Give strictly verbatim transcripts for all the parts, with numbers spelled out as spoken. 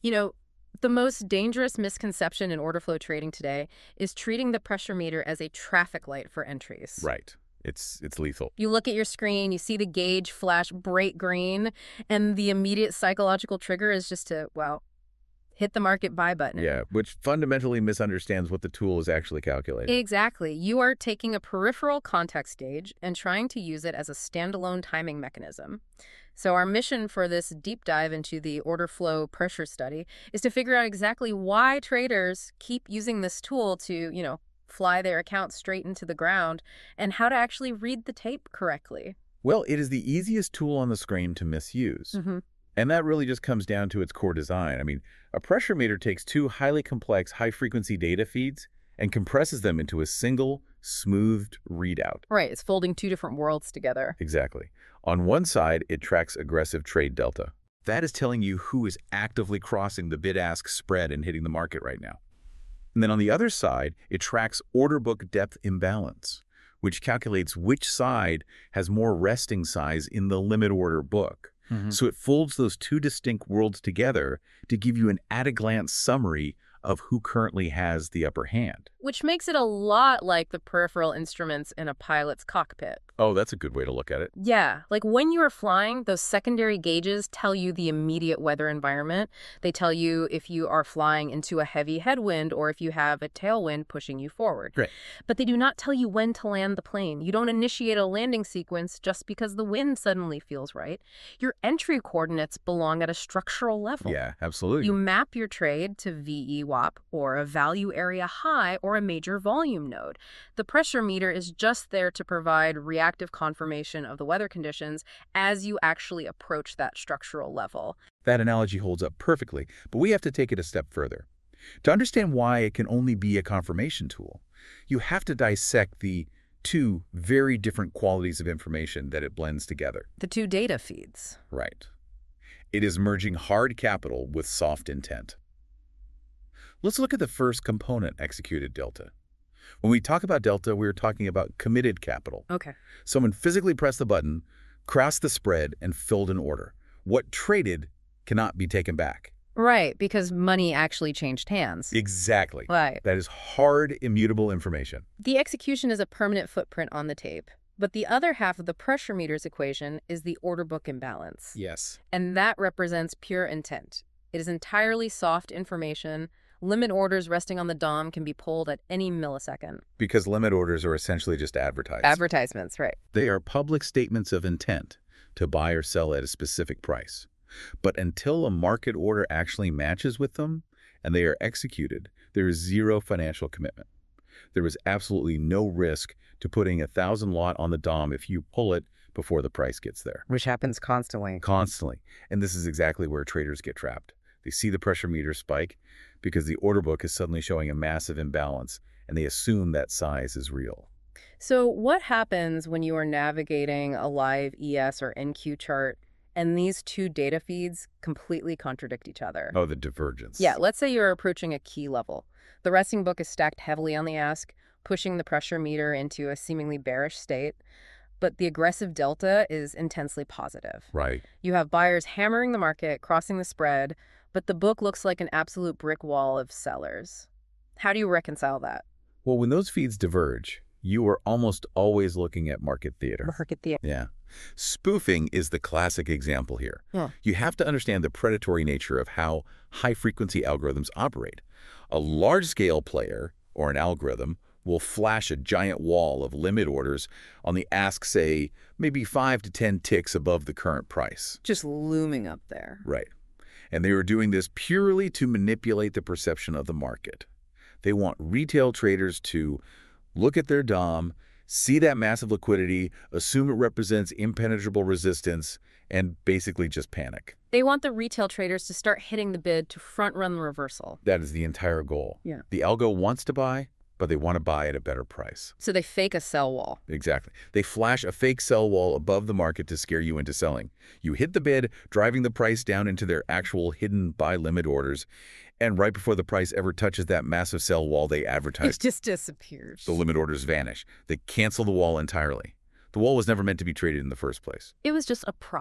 You know, the most dangerous misconception in order flow trading today is treating the pressure meter as a traffic light for entries. Right. It's it's lethal. You look at your screen, you see the gauge flash bright green, and the immediate psychological trigger is just to, well, hit the market buy button. Yeah, which fundamentally misunderstands what the tool is actually calculating. Exactly. You are taking a peripheral context gauge and trying to use it as a standalone timing mechanism. So our mission for this deep dive into the order flow pressure study is to figure out exactly why traders keep using this tool to, you know, fly their account straight into the ground, and how to actually read the tape correctly. Well, it is the easiest tool on the screen to misuse. Mm-hmm. And that really just comes down to its core design. I mean, a pressure meter takes two highly complex, high-frequency data feeds and compresses them into a single, smoothed readout. Right, it's folding two different worlds together. Exactly. On one side, it tracks aggressive trade delta. That is telling you who is actively crossing the bid-ask spread and hitting the market right now. And then on the other side, it tracks order book depth imbalance, which calculates which side has more resting size in the limit order book. Mm-hmm. So it folds those two distinct worlds together to give you an at-a-glance summary of who currently has the upper hand. Which makes it a lot like the peripheral instruments in a pilot's cockpit. Oh, that's a good way to look at it. Yeah, like when you are flying, those secondary gauges tell you the immediate weather environment. They tell you if you are flying into a heavy headwind or if you have a tailwind pushing you forward. Right. But they do not tell you when to land the plane. You don't initiate a landing sequence just because the wind suddenly feels right. Your entry coordinates belong at a structural level. Yeah, absolutely. You map your trade to V E W A P or a value area high or a major volume node. The pressure meter is just there to provide reactive confirmation of the weather conditions as you actually approach that structural level. That analogy holds up perfectly, but we have to take it a step further. To understand why it can only be a confirmation tool, you have to dissect the two very different qualities of information that it blends together. The two data feeds. Right. It is merging hard capital with soft intent. Let's look at the first component, executed delta. When we talk about delta, we're talking about committed capital. Okay. Someone physically pressed the button, crossed the spread, and filled an order. What traded cannot be taken back. Right, because money actually changed hands. Exactly. Right. That is hard, immutable information. The execution is a permanent footprint on the tape. But the other half of the pressure meter's equation is the order book imbalance. Yes. And that represents pure intent. It is entirely soft information. Limit orders resting on the D O M can be pulled at any millisecond. Because limit orders are essentially just advertised. Advertisements, right. They are public statements of intent to buy or sell at a specific price. But until a market order actually matches with them and they are executed, there is zero financial commitment. There is absolutely no risk to putting a thousand lot on the D O M if you pull it before the price gets there. Which happens constantly. Constantly. And this is exactly where traders get trapped. They see the pressure meter spike because the order book is suddenly showing a massive imbalance, and they assume that size is real. So what happens when you are navigating a live E S or N Q chart and these two data feeds completely contradict each other? Oh, the divergence. Yeah, let's say you're approaching a key level. The resting book is stacked heavily on the ask, pushing the pressure meter into a seemingly bearish state. But the aggressive delta is intensely positive. Right. You have buyers hammering the market, crossing the spread, but the book looks like an absolute brick wall of sellers. How do you reconcile that? Well, when those feeds diverge, you are almost always looking at market theater. Market theater. Yeah. Spoofing is the classic example here. Yeah. You have to understand the predatory nature of how high-frequency algorithms operate. A large-scale player, or an algorithm, will flash a giant wall of limit orders on the ask, say, maybe five to ten ticks above the current price. Just looming up there. Right. And they are doing this purely to manipulate the perception of the market. They want retail traders to look at their D O M, see that massive liquidity, assume it represents impenetrable resistance, and basically just panic. They want the retail traders to start hitting the bid to front-run the reversal. That is the entire goal. Yeah. The algo wants to buy, but they want to buy at a better price. So they fake a sell wall. Exactly. They flash a fake sell wall above the market to scare you into selling. You hit the bid, driving the price down into their actual hidden buy limit orders, and right before the price ever touches that massive sell wall they advertised, It just disappears. the limit orders vanish. They cancel the wall entirely. The wall was never meant to be traded in the first place. It was just a prop.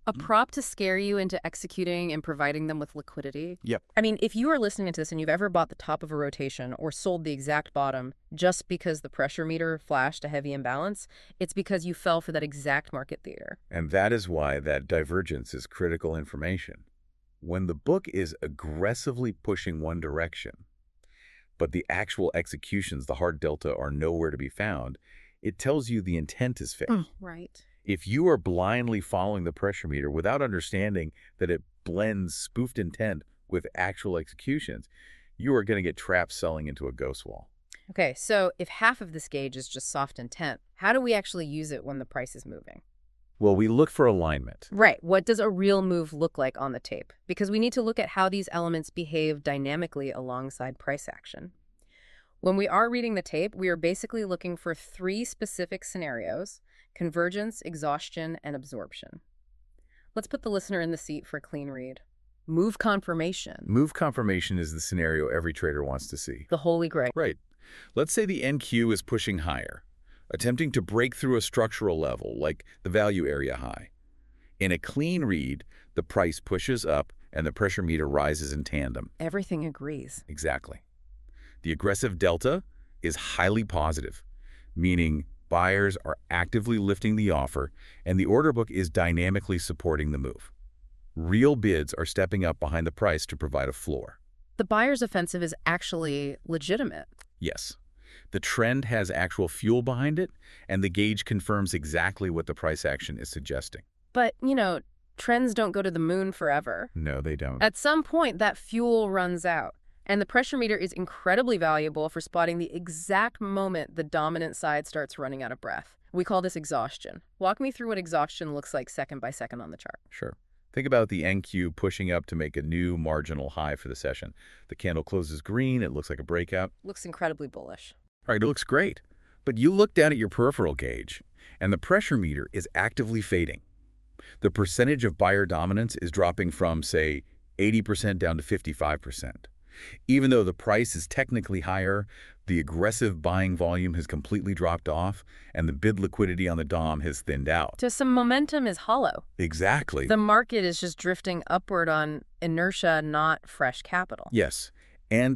A prop to scare you into executing and providing them with liquidity? Yep. I mean, if you are listening to this and you've ever bought the top of a rotation or sold the exact bottom just because the pressure meter flashed a heavy imbalance, it's because you fell for that exact market theater. And that is why that divergence is critical information. When the book is aggressively pushing one direction, but the actual executions, the hard delta, are nowhere to be found, it tells you the intent is fake. Mm, right. If you are blindly following the pressure meter without understanding that it blends spoofed intent with actual executions, you are going to get trapped selling into a ghost wall. Okay, so if half of this gauge is just soft intent, how do we actually use it when the price is moving? Well, we look for alignment. Right. What does a real move look like on the tape? Because we need to look at how these elements behave dynamically alongside price action. When we are reading the tape, we are basically looking for three specific scenarios: convergence, exhaustion, and absorption. Let's put the listener in the seat for a clean read. Move confirmation. Move confirmation is the scenario every trader wants to see. The holy grail. Right. Let's say the N Q is pushing higher, attempting to break through a structural level, like the value area high. In a clean read, the price pushes up and the pressure meter rises in tandem. Everything agrees. Exactly. The aggressive delta is highly positive, meaning buyers are actively lifting the offer and the order book is dynamically supporting the move. Real bids are stepping up behind the price to provide a floor. The buyer's offensive is actually legitimate. Yes. The trend has actual fuel behind it, and the gauge confirms exactly what the price action is suggesting. But, you know, trends don't go to the moon forever. No, they don't. At some point, that fuel runs out, and the pressure meter is incredibly valuable for spotting the exact moment the dominant side starts running out of breath. We call this exhaustion. Walk me through what exhaustion looks like second by second on the chart. Sure. Think about the N Q pushing up to make a new marginal high for the session. The candle closes green. It looks like a breakout. Looks incredibly bullish. All right, it looks great. But you look down at your peripheral gauge, and the pressure meter is actively fading. The percentage of buyer dominance is dropping from, say, eighty percent down to fifty-five percent. Even though the price is technically higher, the aggressive buying volume has completely dropped off, and the bid liquidity on the D O M has thinned out. Just some momentum is hollow. Exactly. The market is just drifting upward on inertia, not fresh capital. Yes, and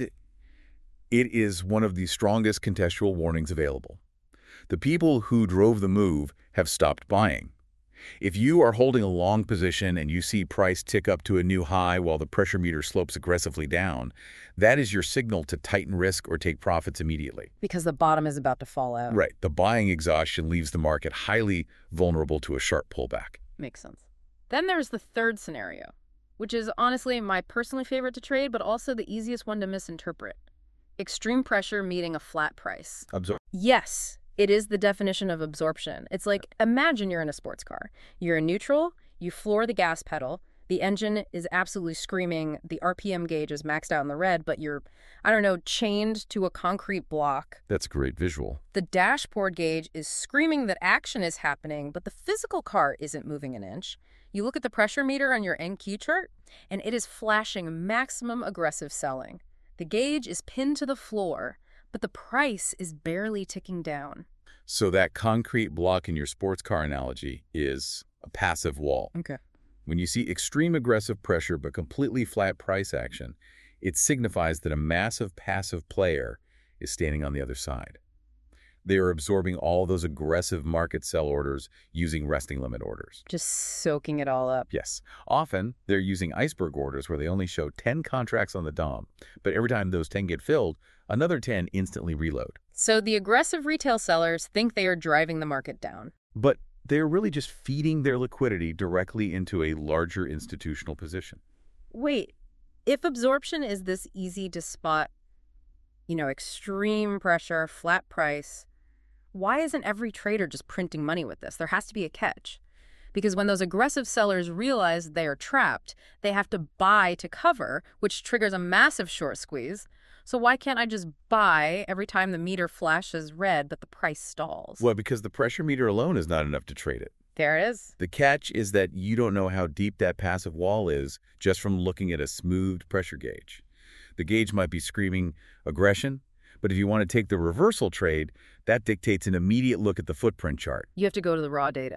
it is one of the strongest contextual warnings available. The people who drove the move have stopped buying. If you are holding a long position and you see price tick up to a new high while the pressure meter slopes aggressively down, that is your signal to tighten risk or take profits immediately. Because the bottom is about to fall out. Right. The buying exhaustion leaves the market highly vulnerable to a sharp pullback. Makes sense. Then there's the third scenario, which is honestly my personally favorite to trade, but also the easiest one to misinterpret. Extreme pressure meeting a flat price. Absor- Yes. It is the definition of absorption. It's like, imagine you're in a sports car. You're in neutral, you floor the gas pedal, the engine is absolutely screaming, the R P M gauge is maxed out in the red, but you're, I don't know, chained to a concrete block. That's a great visual. The dashboard gauge is screaming that action is happening, but the physical car isn't moving an inch. You look at the pressure meter on your N Q chart, and it is flashing maximum aggressive selling. The gauge is pinned to the floor, but the price is barely ticking down. So that concrete block in your sports car analogy is a passive wall. Okay. When you see extreme aggressive pressure but completely flat price action, it signifies that a massive passive player is standing on the other side. They are absorbing all those aggressive market sell orders using resting limit orders. Just soaking it all up. Yes. Often, they're using iceberg orders where they only show ten contracts on the D O M, but every time those ten get filled, another ten instantly reload. So the aggressive retail sellers think they are driving the market down. But they're really just feeding their liquidity directly into a larger institutional position. Wait, if absorption is this easy to spot, you know, extreme pressure, flat price, why isn't every trader just printing money with this? There has to be a catch. Because when those aggressive sellers realize they are trapped, they have to buy to cover, which triggers a massive short squeeze. So why can't I just buy every time the meter flashes red but the price stalls? Well, because the pressure meter alone is not enough to trade it. There it is. The catch is that you don't know how deep that passive wall is just from looking at a smoothed pressure gauge. The gauge might be screaming aggression, but if you want to take the reversal trade, that dictates an immediate look at the footprint chart. You have to go to the raw data.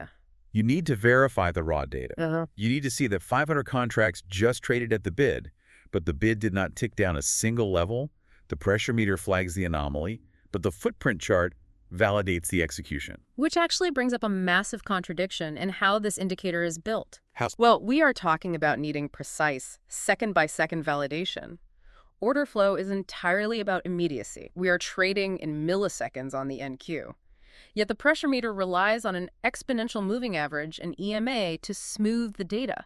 You need to verify the raw data. Uh-huh. You need to see that five hundred contracts just traded at the bid, but the bid did not tick down a single level. The pressure meter flags the anomaly, but the footprint chart validates the execution. Which actually brings up a massive contradiction in how this indicator is built. How? Well, we are talking about needing precise, second-by-second validation. Order flow is entirely about immediacy. We are trading in milliseconds on the N Q. Yet the pressure meter relies on an exponential moving average, an E M A, to smooth the data.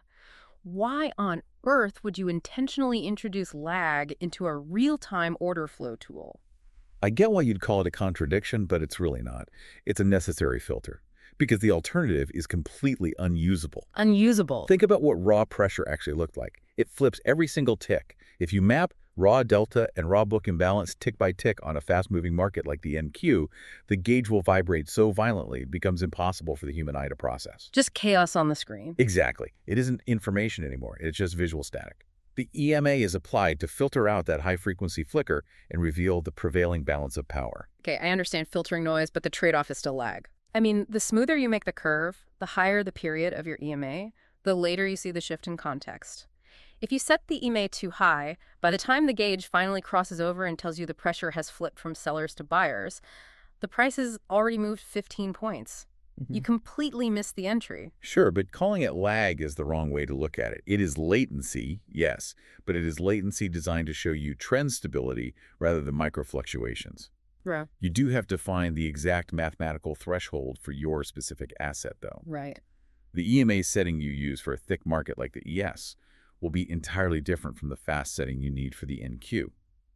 Why on earth would you intentionally introduce lag into a real-time order flow tool? I get why you'd call it a contradiction, but it's really not. It's a necessary filter, because the alternative is completely unusable. Unusable. Think about what raw pressure actually looked like. It flips every single tick. If you map raw delta and raw book imbalance tick by tick on a fast-moving market like the N Q, the gauge will vibrate so violently it becomes impossible for the human eye to process. Just chaos on the screen. Exactly. It isn't information anymore. It's just visual static. The E M A is applied to filter out that high-frequency flicker and reveal the prevailing balance of power. Okay, I understand filtering noise, but the trade-off is still lag. I mean, the smoother you make the curve, the higher the period of your E M A, the later you see the shift in context. If you set the E M A too high, by the time the gauge finally crosses over and tells you the pressure has flipped from sellers to buyers, the price has already moved fifteen points. Mm-hmm. You completely missed the entry. Sure, but calling it lag is the wrong way to look at it. It is latency, yes, but it is latency designed to show you trend stability rather than micro-fluctuations. Right. You do have to find the exact mathematical threshold for your specific asset, though. Right. The E M A setting you use for a thick market like the E S will be entirely different from the fast setting you need for the N Q.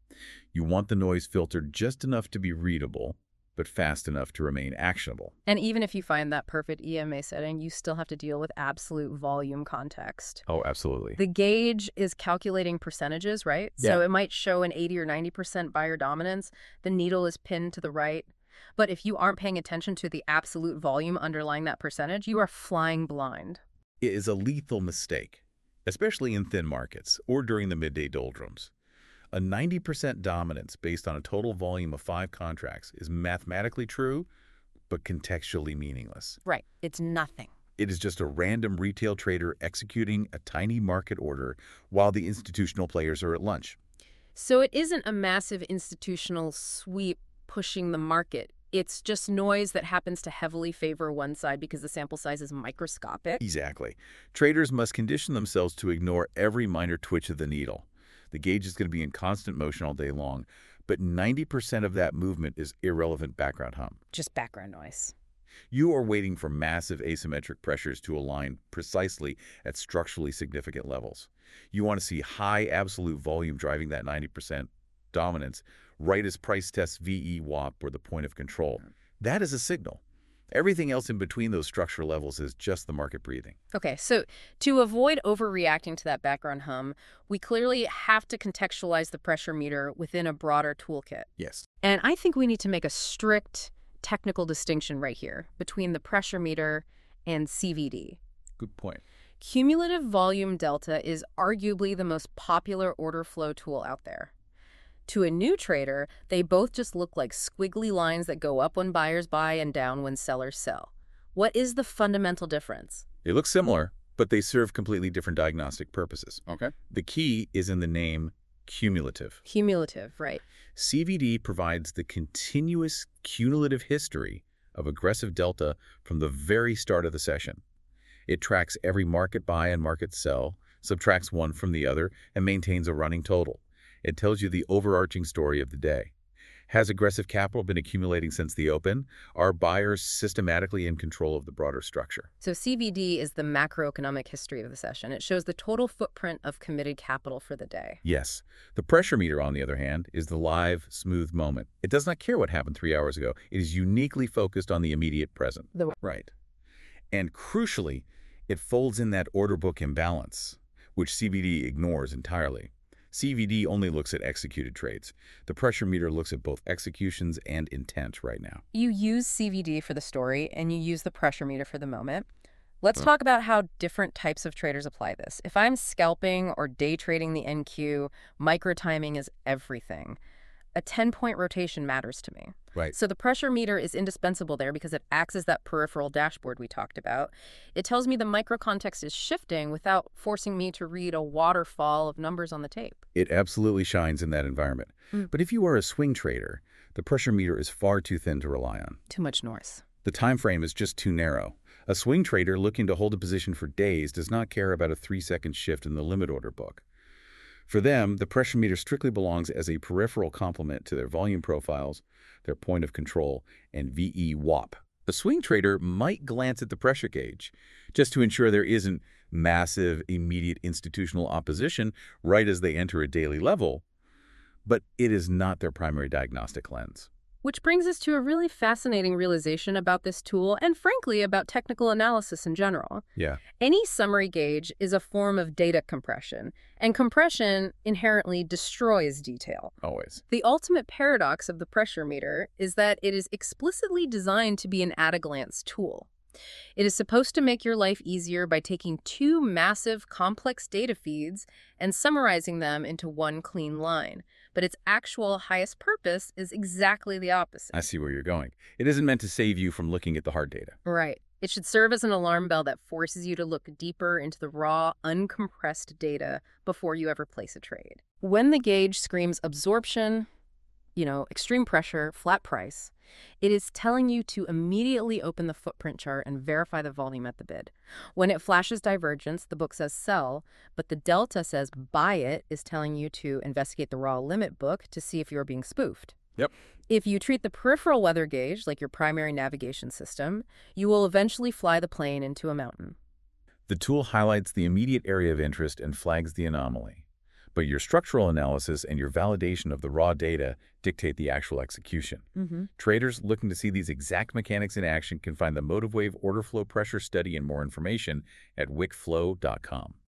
You want the noise filtered just enough to be readable, but fast enough to remain actionable. And even if you find that perfect E M A setting, you still have to deal with absolute volume context. Oh, absolutely. The gauge is calculating percentages, right? Yeah. So it might show an eighty or ninety percent buyer dominance. The needle is pinned to the right. But if you aren't paying attention to the absolute volume underlying that percentage, you are flying blind. It is a lethal mistake, especially in thin markets or during the midday doldrums. A ninety percent dominance based on a total volume of five contracts is mathematically true, but contextually meaningless. Right. It's nothing. It is just a random retail trader executing a tiny market order while the institutional players are at lunch. So it isn't a massive institutional sweep pushing the market. It's just noise that happens to heavily favor one side because the sample size is microscopic. Exactly. Traders must condition themselves to ignore every minor twitch of the needle. The gauge is going to be in constant motion all day long, but ninety percent of that movement is irrelevant background hum. Just background noise. You are waiting for massive asymmetric pressures to align precisely at structurally significant levels. You want to see high absolute volume driving that ninety percent dominance right as price tests V E W A P or the point of control. That is a signal. Everything else in between those structural levels is just the market breathing. Okay, so to avoid overreacting to that background hum, we clearly have to contextualize the pressure meter within a broader toolkit. Yes. And I think we need to make a strict technical distinction right here between the pressure meter and C V D. Good point. Cumulative volume delta is arguably the most popular order flow tool out there. To a new trader, they both just look like squiggly lines that go up when buyers buy and down when sellers sell. What is the fundamental difference? They look similar, but they serve completely different diagnostic purposes. Okay. The key is in the name cumulative. Cumulative, right. C V D provides the continuous cumulative history of aggressive delta from the very start of the session. It tracks every market buy and market sell, subtracts one from the other, and maintains a running total. It tells you the overarching story of the day. Has aggressive capital been accumulating since the open? Are buyers systematically in control of the broader structure? So C V D is the macroeconomic history of the session. It shows the total footprint of committed capital for the day. Yes. The pressure meter, on the other hand, is the live, smooth moment. It does not care what happened three hours ago. It is uniquely focused on the immediate present. The Right. And crucially, it folds in that order book imbalance, which C V D ignores entirely. C V D only looks at executed trades. The pressure meter looks at both executions and intent right now. You use C V D for the story, and you use the pressure meter for the moment. Let's talk about how different types of traders apply this. If I'm scalping or day trading the N Q, micro timing is everything. A ten-point rotation matters to me. Right. So the pressure meter is indispensable there because it acts as that peripheral dashboard we talked about. It tells me the microcontext is shifting without forcing me to read a waterfall of numbers on the tape. It absolutely shines in that environment. Mm. But if you are a swing trader, the pressure meter is far too thin to rely on. Too much noise. The time frame is just too narrow. A swing trader looking to hold a position for days does not care about a three-second shift in the limit order book. For them, the pressure meter strictly belongs as a peripheral complement to their volume profiles, their point of control, and V E W A P. The swing trader might glance at the pressure gauge just to ensure there isn't massive, immediate institutional opposition right as they enter a daily level, but it is not their primary diagnostic lens. Which brings us to a really fascinating realization about this tool and, frankly, about technical analysis in general. Yeah. Any summary gauge is a form of data compression, and compression inherently destroys detail. Always. The ultimate paradox of the pressure meter is that it is explicitly designed to be an at-a-glance tool. It is supposed to make your life easier by taking two massive, complex data feeds and summarizing them into one clean line. But its actual highest purpose is exactly the opposite. I see where you're going. It isn't meant to save you from looking at the hard data. Right. It should serve as an alarm bell that forces you to look deeper into the raw, uncompressed data before you ever place a trade. When the gauge screams absorption, you know, extreme pressure, flat price, it is telling you to immediately open the footprint chart and verify the volume at the bid. When it flashes divergence, the book says sell, but the delta says buy it is telling you to investigate the raw limit book to see if you're being spoofed. Yep. If you treat the peripheral weather gauge like your primary navigation system, you will eventually fly the plane into a mountain. The tool highlights the immediate area of interest and flags the anomaly. But your structural analysis and your validation of the raw data dictate the actual execution. Mm-hmm. Traders looking to see these exact mechanics in action can find the Motive Wave Order Flow Pressure Study and more information at wick flow dot com.